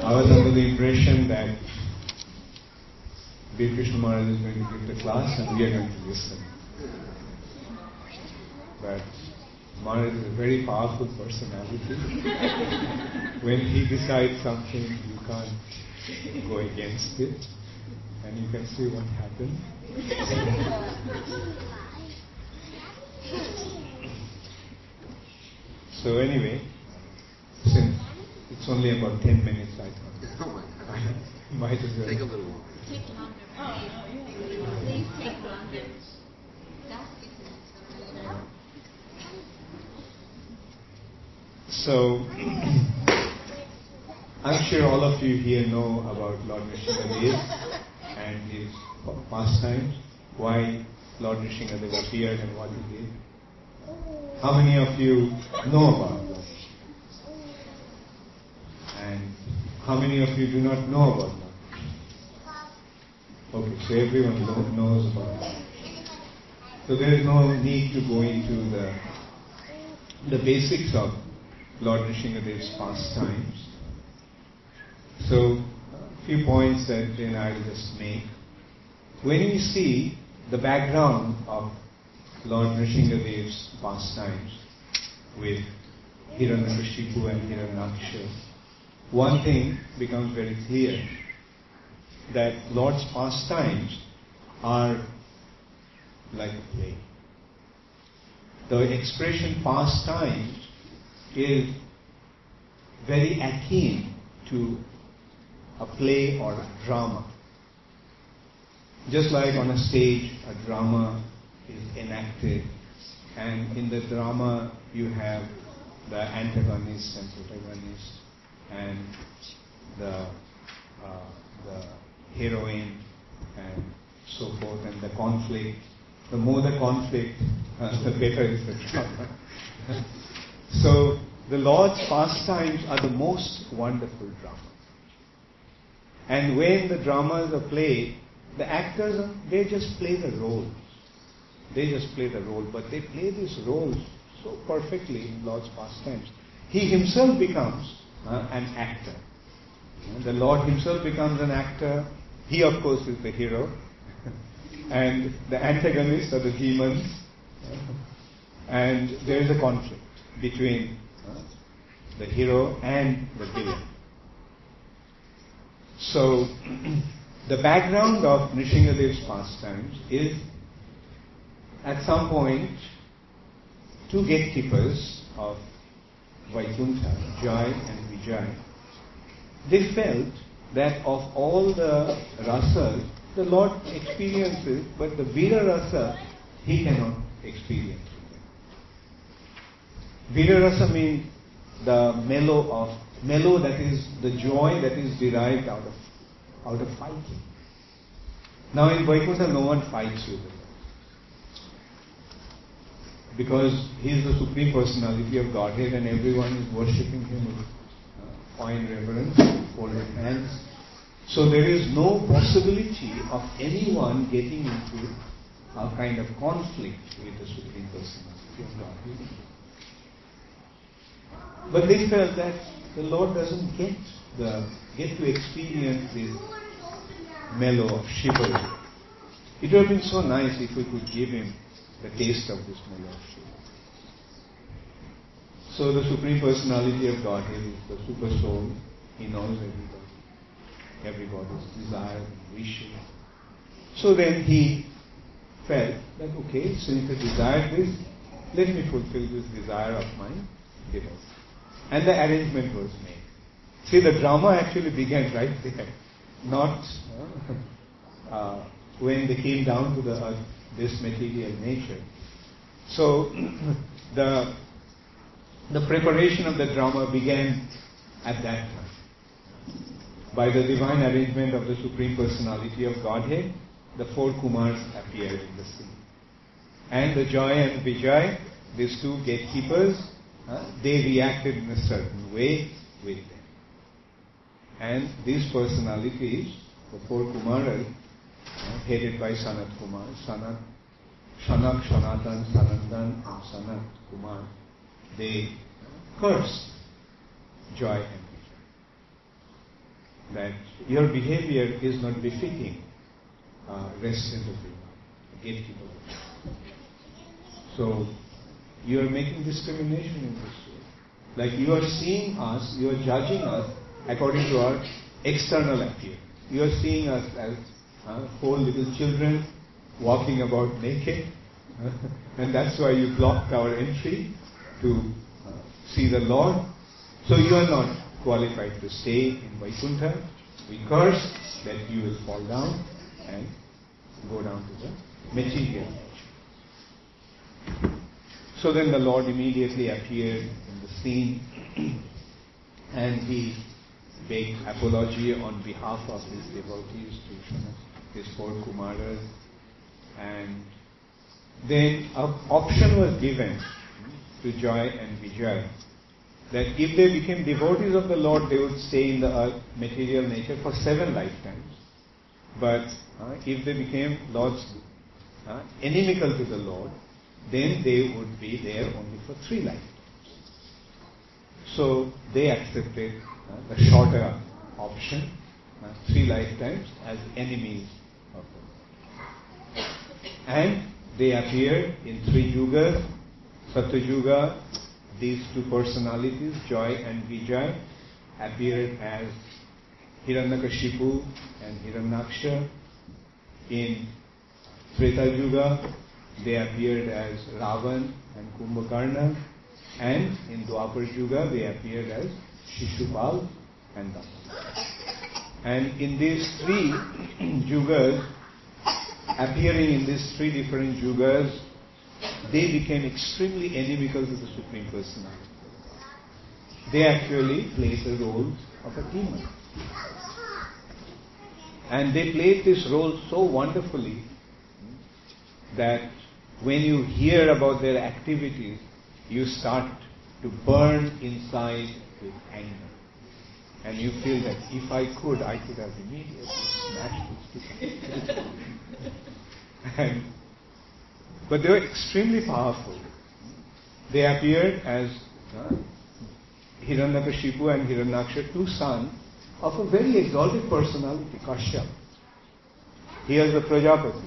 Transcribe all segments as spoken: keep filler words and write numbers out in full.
I was under the impression that Bir Krishna Maharaj is going to give the class and we are going to listen. But Maharaj is a very powerful personality. When he decides something, you can't go against it. And you can see what happened. So anyway, since it's only about ten minutes, I thought. Oh my God. I might as well. Take a little while. Take longer. Oh, please take longer. So, I'm sure all of you here know about Lord Nrsimhadev and his pastimes, why Lord Nrsimhadev appeared and what he did. How many of you know about that? And how many of you do not know about that? Okay, so everyone know, knows about that. So there is no need to go into the the basics of Lord Nrsimhadev's pastimes. So, a few points that then I'll just make. When you see the background of Lord Nrsimhadev's pastimes with Hiranyakashipu and Hiranyaksha, one thing becomes very clear, that Lord's pastimes are like a play. The expression pastimes is very akin to a play or a drama. Just like on a stage, a drama is enacted, and in the drama you have the antagonist and protagonist, and the uh, the heroine, and so forth, and the conflict. The more the conflict, uh, the better is the drama. So the Lord's pastimes are the most wonderful drama. And when the dramas are played, the actors, they just play the roles. They just play the role, but they play these roles so perfectly in Lord's pastimes. He himself becomes uh, an actor. The Lord himself becomes an actor. He, of course, is the hero. And the antagonists are the demons. And there is a conflict between uh, the hero and the villain. So, the background of Nrsimhadev's pastimes is, at some point, two gatekeepers of Vaikuntha, Jai and Vijay, they felt that of all the rasas, the Lord experiences, but the Vira rasa, he cannot experience. Vira rasa means the mellow of, mellow that is the joy that is derived out of, out of fighting. Now in Vaikuntha no one fights with him. Because he is the Supreme Personality of Godhead and everyone is worshipping him with uh, fine reverence, folded hands. So there is no possibility of anyone getting into a kind of conflict with the Supreme Personality of Godhead. But they felt that the Lord doesn't get the get to experience this mellow of chivalry. It would have been so nice if we could give him the taste of this mellow of chivalry. So the Supreme Personality of Godhead is the Super Soul. He knows everybody, everybody's desire and wishes. So then he felt that, okay, since I desire this, let me fulfill this desire of mine. And the arrangement was made. See, the drama actually began right there, not uh, uh, when they came down to the earth, this material nature. So the the preparation of the drama began at that time. By the divine arrangement of the Supreme Personality of Godhead, the four Kumars appeared in the scene. And the Jai and Vijay, these two gatekeepers, Uh, they reacted in a certain way with them. And these personalities, the four Kumaras, uh, headed by Sanat Kumar, Sanat, Shanak, Sanatan, Sanandan, and Sanat Kumar, they cursed Joy and Vijay. that your behavior is not befitting uh, resident of the gatekeeper. So you are making discrimination in this way. Like you are seeing us, you are judging us according to our external appearance. You are seeing us as uh, four little children walking about naked, uh, and that's why you blocked our entry to uh, see the Lord. So you are not qualified to stay in Vaikuntha. We curse that you will fall down and go down to the material nature. So then the Lord immediately appeared in the scene and he begged apology on behalf of his devotees, to his four Kumaras, and then an option was given to Joy and Vijay that if they became devotees of the Lord, they would stay in the earth, material nature for seven lifetimes. But uh, if they became Lord's uh, inimical to the Lord, then they would be there only for three lifetimes. So they accepted uh, the shorter option, uh, three lifetimes as enemies of the Lord. And they appeared in three yugas. Satyuga, these two personalities, Joy and Vijay, appeared as Hiranyakashipu and Hiranyaksha. In Treta Yuga, they appeared as Ravan and Kumbhakarna, and in Dwapar Yuga they appeared as Shishupal and Dhamma. And in these three yugas, appearing in these three different yugas, they became extremely inimical to the Supreme Personality. They actually played the role of a demon. And they played this role so wonderfully that when you hear about their activities, you start to burn inside with anger. And you feel that if I could, I could have immediately smashed this to pieces. And But they were extremely powerful. They appeared as uh, Hiranyakashipu and Hiranyaksha, two sons of a very exalted personality, Kashyap. He is the Prajapati.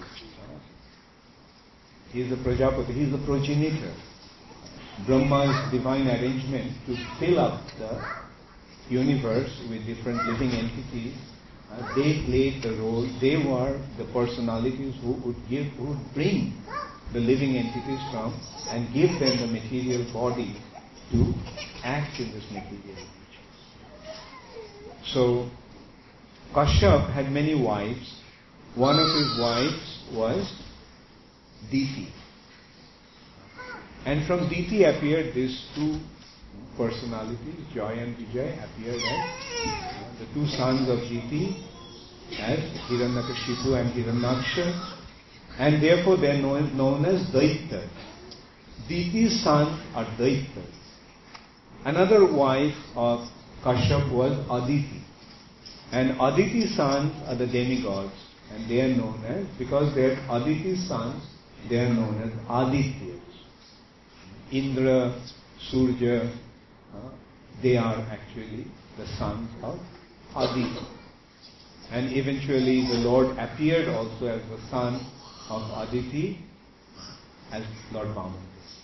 He is the Prajapati. He is the progenitor. Brahma's divine arrangement to fill up the universe with different living entities. Uh, they played the role. They were the personalities who would give, who would bring the living entities from and give them the material body to act in this material nature. So Kashyap had many wives. One of his wives was Diti. And from Diti appeared these two personalities, Joy and Vijay, appeared as the two sons of Diti, as Hiranyakashipu and Hiranyaksha. And therefore they are known, known as Daityas. Diti's sons are Daityas. Another wife of Kashyap was Aditi. And Aditi's sons are the demigods. And they are known as, because they are Aditi's sons, they are known as Adityas. Indra, Surya, uh, they are actually the sons of Aditi. And eventually the Lord appeared also as the son of Aditi as Lord Vamana.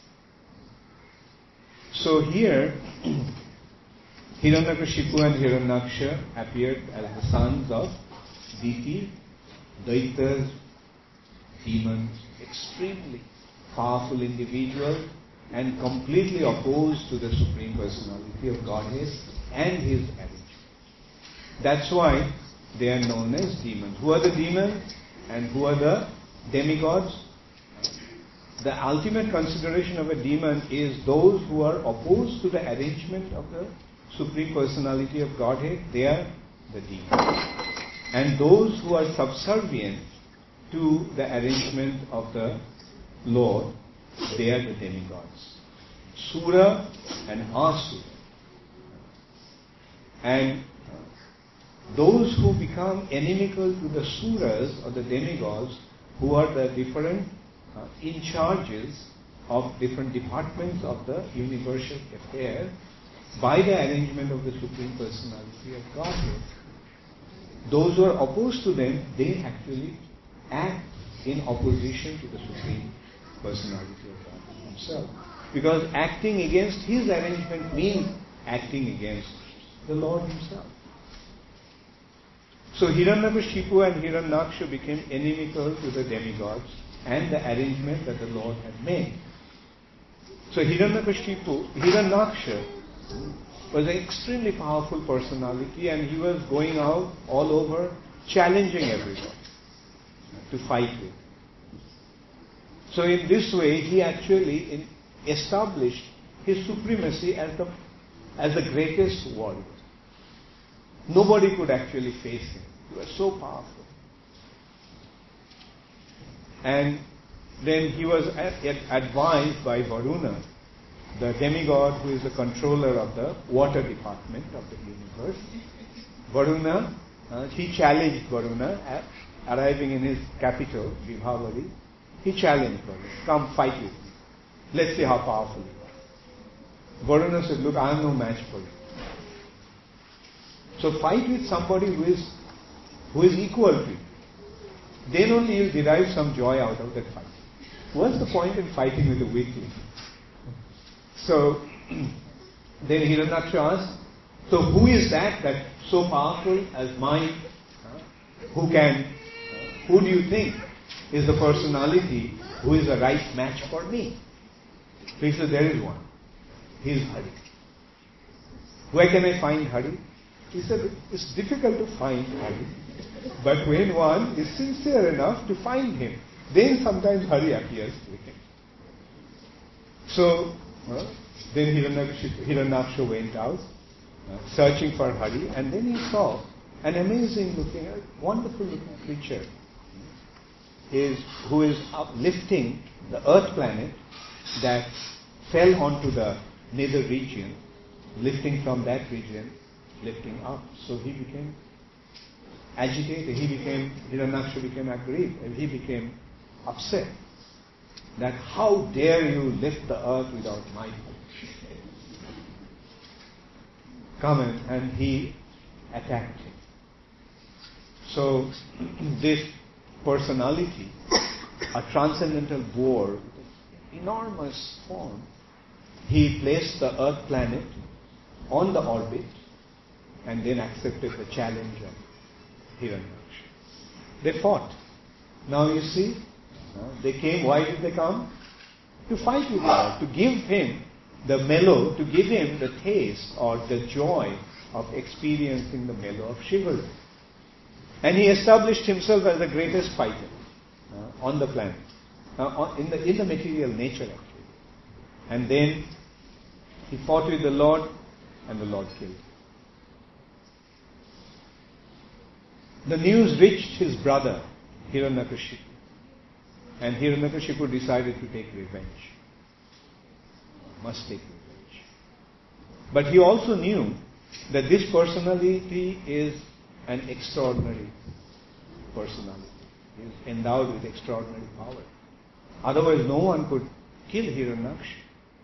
So here, Hiranyakashipu and Hiranyaksha appeared as the sons of Diti, Daityas, demons, extremely powerful individuals and completely opposed to the Supreme Personality of Godhead and His arrangement. That's why they are known as demons. Who are the demons and who are the demigods? The ultimate consideration of a demon is those who are opposed to the arrangement of the Supreme Personality of Godhead, they are the demons. And those who are subservient to the arrangement of the Lord, they are the demigods. Sura and Asura. And those who become inimical to the Suras or the demigods, who are the different uh, in charges of different departments of the universal affair, by the arrangement of the Supreme Personality of Godhead, those who are opposed to them, they actually act in opposition to the Supreme Personality of God Himself. Because acting against His arrangement means acting against the Lord Himself. So Hiranyakashipu and Hiranyaksha became inimical to the demigods and the arrangement that the Lord had made. So Hiranyakashipu, Hiranyaksha was an extremely powerful personality, and he was going out all over challenging everyone to fight with. So in this way, he actually in, established his supremacy as the, as the greatest warrior. Nobody could actually face him. He was so powerful. And then he was advised by Varuna, the demigod who is the controller of the water department of the universe. Varuna, uh, he challenged Varuna, at, arriving in his capital, Vibhavari. He challenged Varuna, come fight with me. Let's see how powerful you are. Varuna said, look, I am no match for you. So fight with somebody who is who is equal to you. Then only you derive some joy out of that fight. What's the point in fighting with a weakling? So then Hiranyaksha asked, so who is that that so powerful as mine? Who can, who do you think is the personality who is the right match for me? So he said, there is one. He is Hari. Where can I find Hari? He said, it's difficult to find Hari, but when one is sincere enough to find him, then sometimes Hari appears to him. So, uh, then Hiranyaksha, Hiranyaksha went out, uh, searching for Hari, and then he saw an amazing looking, uh, wonderful looking creature is, who is uplifting the earth planet that fell onto the nether region, lifting from that region, lifting up. So he became agitated, he became, Hiranyaksha became aggrieved, and he became upset that how dare you lift the earth without my permission. Come in, and he attacked him. So this personality, a transcendental boar with enormous form, he placed the earth planet on the orbit and then accepted the challenge of Hiranyaksha. They fought. Now you see, uh, they came, why did they come? To fight with God, to give him the mellow, to give him the taste or the joy of experiencing the mellow of chivalry. And he established himself as the greatest fighter uh, on the planet, uh, on, in, the, in the material nature actually. And then he fought with the Lord, and the Lord killed him. The news reached his brother, Hiranyakashipu. And Hiranyakashipu decided to take revenge. Must take revenge. But he also knew that this personality is an extraordinary personality. He is endowed with extraordinary power. Otherwise no one could kill Hiranyaksha.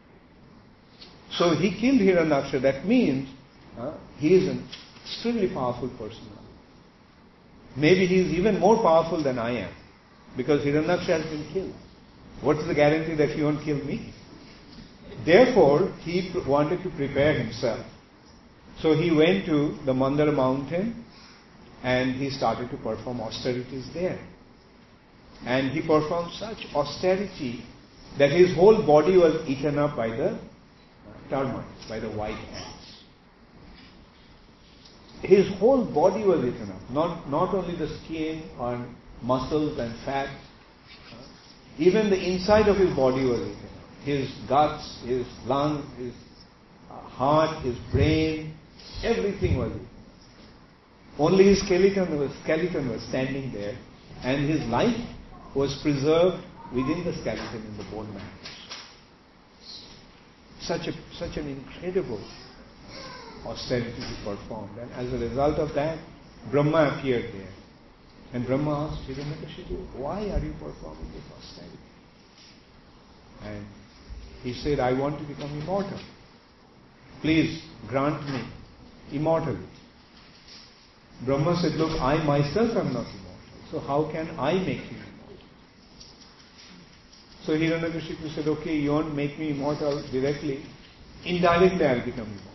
So he killed Hiranyaksha. That means uh, he is an extremely powerful personality. Maybe he is even more powerful than I am, because Hiranyaksha has been killed. What is the guarantee that he won't kill me? Therefore, he wanted to prepare himself. So he went to the Mandara mountain and he started to perform austerities there. And he performed such austerity that his whole body was eaten up by the termites, by the white ants. His whole body was eaten up. Not, not only the skin or muscles and fat, even the inside of his body was eaten up. His guts, his lungs, his heart, his brain, everything was eaten up. Only his skeleton was, skeleton was standing there, and his life was preserved within the skeleton in the bone marrow. Such a such an incredible austerity he performed, and as a result of that, Brahma appeared there. And Brahma asked Hiranyakashipu, why are you performing this austerity? And he said, I want to become immortal. Please grant me immortality. Brahma said, look, I myself am not immortal. So how can I make you immortal? So Hiranyakashipu said, okay, you won't make me immortal directly. Indirectly I will become immortal.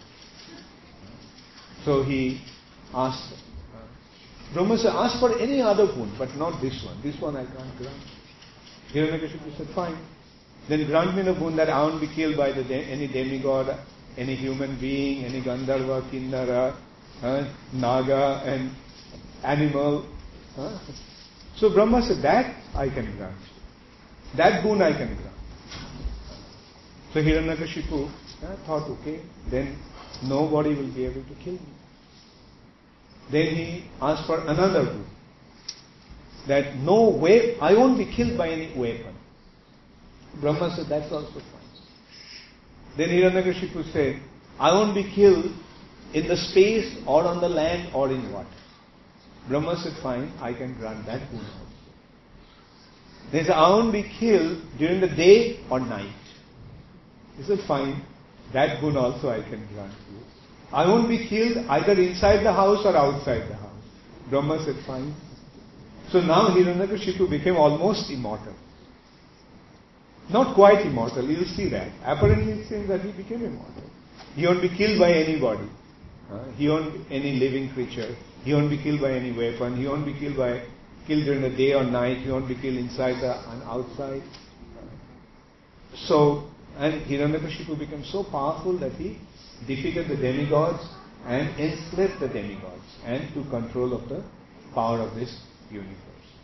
So he asked, uh, Brahma said, ask for any other boon, but not this one. This one I can't grant. Hiranyakashipu said, fine. Then grant me the boon that I won't be killed by the de- any demigod, any human being, any Gandharva, Kinnara, uh, Naga, and animal. Uh. So Brahma said, that I can grant. That boon I can grant. So Hiranyakashipu uh, thought, okay, then nobody will be able to kill me. Then he asked for another boon. That no way, I won't be killed by any weapon. Brahma said, that's also fine. Then Hiranyakashipu said, I won't be killed in the space or on the land or in water. Brahma said, fine, I can grant that boon also. Then he said, I won't be killed during the day or night. He said, fine, that boon also I can grant you. I won't be killed either inside the house or outside the house. Brahma said, fine. So now Hiranyakashipu became almost immortal. Not quite immortal, you will see that. Apparently it seems that he became immortal. He won't be killed by anybody. Uh, he won't be any living creature. He won't be killed by any weapon. He won't be killed by killed during the day or night. He won't be killed inside the, and outside. Uh, so, and Hiranyakashipu became so powerful that he defeated the demigods and enslaved the demigods and took control of the power of this universe.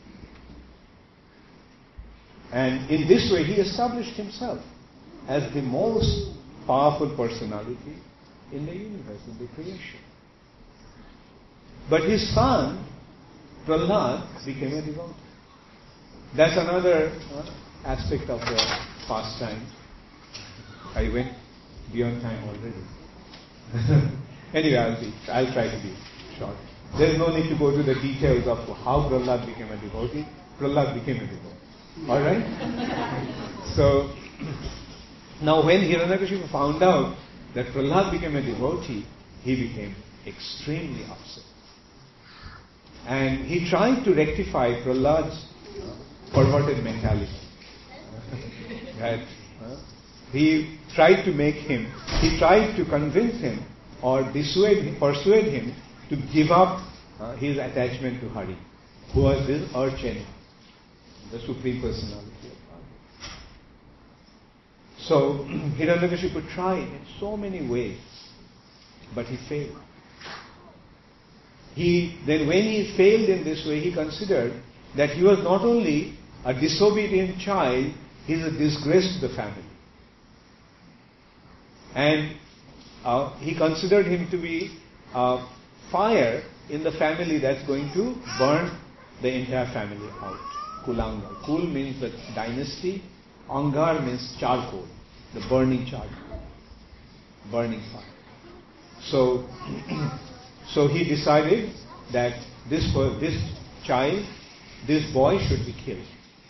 And in this way he established himself as the most powerful personality in the universe, in the creation. But his son, Prahlad, became a devotee. That's another uh, aspect of the pastime. I went beyond time already. Anyway, I'll, be, I'll try to be short. There is no need to go to the details of how Prahlad became a devotee. Prahlad became a devotee. Alright? So, now when Hiranyakashipu found out that Prahlad became a devotee, he became extremely upset. And he tried to rectify Prahlad's perverted mentality. That uh, he tried to make him, he tried to convince him or dissuade, persuade him to give up uh, his attachment to Hari, who was his arch enemy, the Supreme Personality of God. So Hiranyakashipu tried in so many ways, but he failed. He then, when he failed in this way, he considered that he was not only a disobedient child, he is a disgrace to the family. And uh, he considered him to be a fire in the family that's going to burn the entire family out. Kulanga. Kul means the dynasty. Angar means charcoal, the burning charcoal, burning fire. So, so he decided that this this child, this boy should be killed.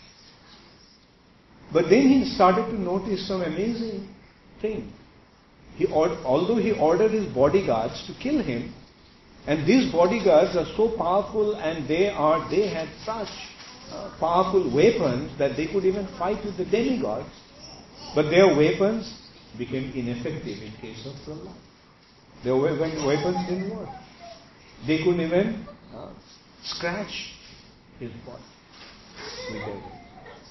But then he started to notice some amazing thing. He, although he ordered his bodyguards to kill him, and these bodyguards are so powerful, and they are they had such uh, powerful weapons that they could even fight with the demigods, but their weapons became ineffective in case of Prahlad. Their weapons didn't work. They couldn't even uh, scratch his body with their weapons.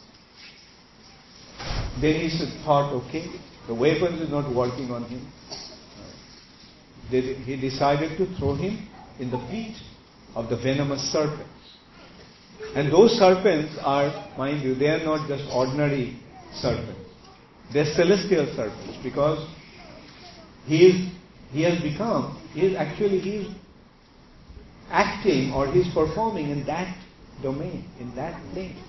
Then he thought, okay, the weapons is not working on him. They, he decided to throw him in the pit of the venomous serpents. And those serpents are, mind you, they are not just ordinary serpents. They are celestial serpents, because he is he has become, he is actually he is acting or he is performing in that domain, in that plane.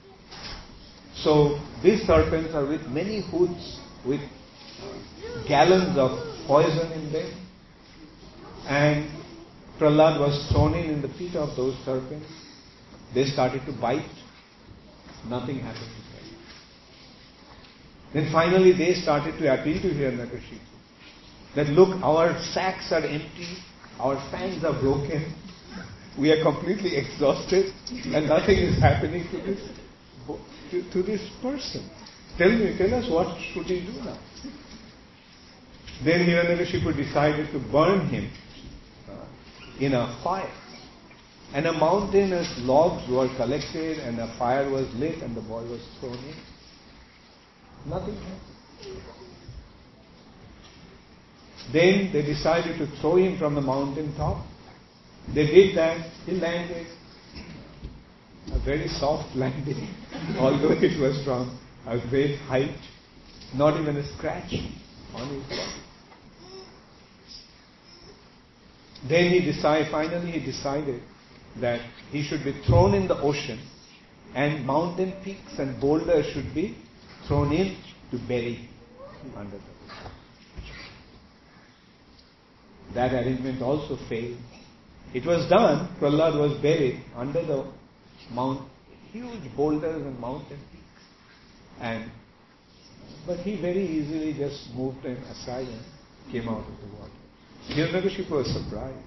So these serpents are with many hoods, with gallons of poison in them. And Prahlad was thrown in in the pit of those serpents. They started to bite. Nothing happened to them. Then finally they started to appeal to Hiranyakashipu that, look, our sacks are empty, our fangs are broken, we are completely exhausted and nothing is happening to this to, to this person. Tell me, tell us what should we do now? Then Hiranyakashipu decided to burn him uh, in a fire. And a mountainous logs were collected and a fire was lit and the boy was thrown in. Nothing happened. Then they decided to throw him from the mountain top. They did that. He landed. A very soft landing, although it was from a great height. Not even a scratch on his body. Then he decided, finally he decided that he should be thrown in the ocean and mountain peaks and boulders should be thrown in to bury under the ocean. That arrangement also failed. It was done, Prahlad was buried under the mount, huge boulders and mountain peaks. And but he very easily just moved them aside and came out of the water. Hiranyakashipu was surprised.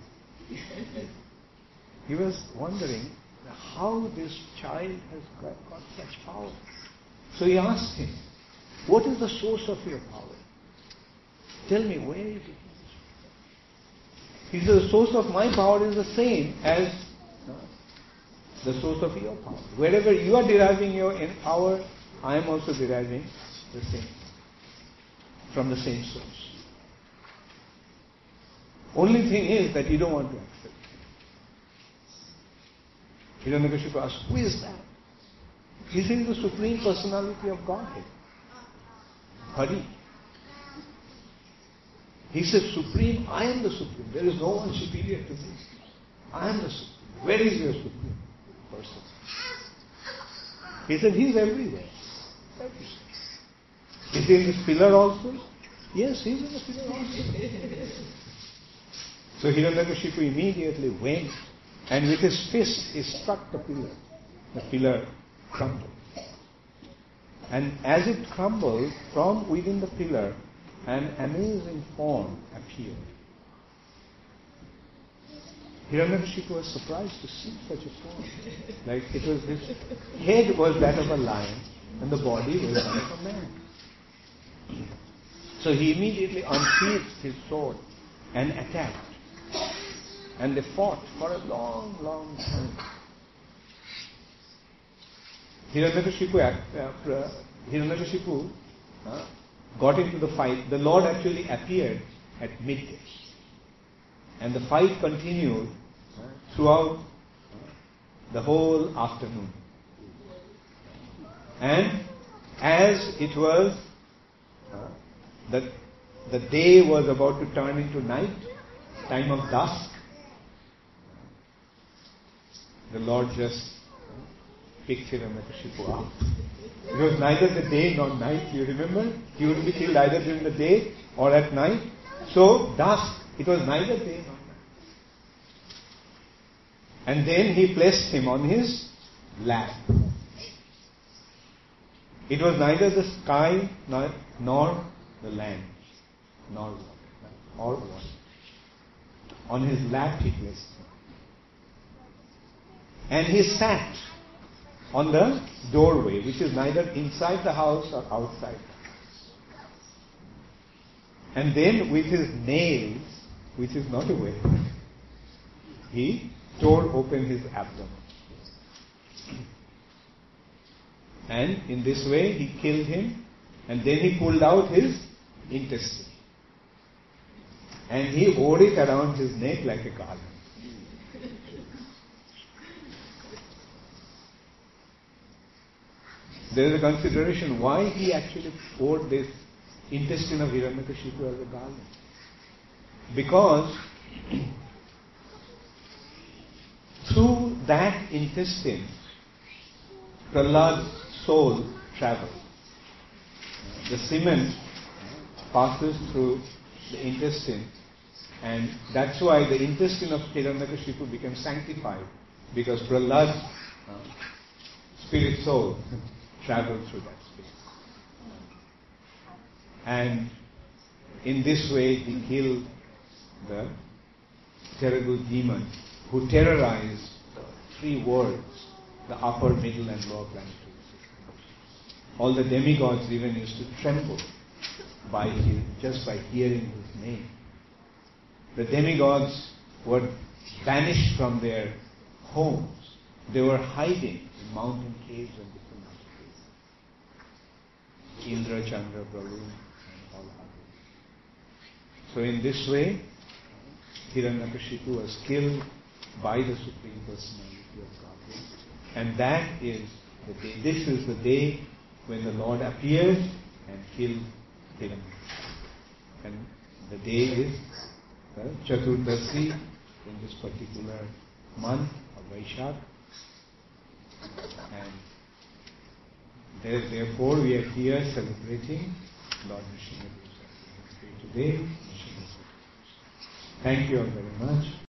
He was wondering how this child has got, got such power. So he asked him, what is the source of your power? Tell me, where is it? He said, the source of my power is the same as uh, the source of your power. Wherever you are deriving your power, I am also deriving the same, from the same source. Only thing is that you don't want to accept it. Hiranyakashipu asked, who is that? He said, the Supreme Personality of Godhead. Hari. He said, Supreme, I am the Supreme. There is no one superior to me. I am the Supreme. Where is your Supreme Person? He said, he is everywhere. Everywhere. Is he in this pillar also? Yes, he is in the pillar also. So Hiranyakashipu immediately went and with his fist he struck the pillar. The pillar crumbled. And as it crumbled, from within the pillar, an amazing form appeared. Hiranyakashipu was surprised to see such a form. Like it was, his head was that of a lion and the body was that of a man. So he immediately unsheathed his sword and attacked. And they fought for a long, long time. Hiranyakashipu, uh, Hiranyakashipu uh, got into the fight. The Lord actually appeared at midday. And the fight continued uh, throughout uh, the whole afternoon. And as it was, uh, the, the day was about to turn into night, time of dusk, the Lord just picked Hiranyakashipu up. It was neither the day nor night, you remember? He would be killed either during the day or at night. So, dusk, it was neither day nor night. And then he placed him on his lap. It was neither the sky nor, nor the land, nor water, or water. On his lap he placed him. And he sat on the doorway, which is neither inside the house or outside the house. And then with his nails, which is not a weapon, he tore open his abdomen. And in this way he killed him, and then he pulled out his intestine. And he wore it around his neck like a garland. There is a consideration why he actually wore this intestine of Hiranyakashipu as a garland. Because through that intestine, Prahlad's soul travels. The semen passes through the intestine, and that's why the intestine of Hiranyakashipu became sanctified, because Prahlad's uh, spirit soul traveled through that space. And in this way he killed the terrible demon who terrorized the three worlds, the upper, middle and lower planetary systems. All the demigods even used to tremble by his, just by hearing his name. The demigods were banished from their homes. They were hiding in mountain caves and different caves. Indra, Chandra, Brahma and all others. So in this way, Hiranyakashipu was killed by the Supreme Personality of Godhead. And that is the day. This is the day when the Lord appeared and killed Hiranyakashipu. And the day is the Chaturdasi in this particular month of Vaishak. And there, therefore we are here celebrating Lord Nrsimhadeva's birthday today. Thank you all very much.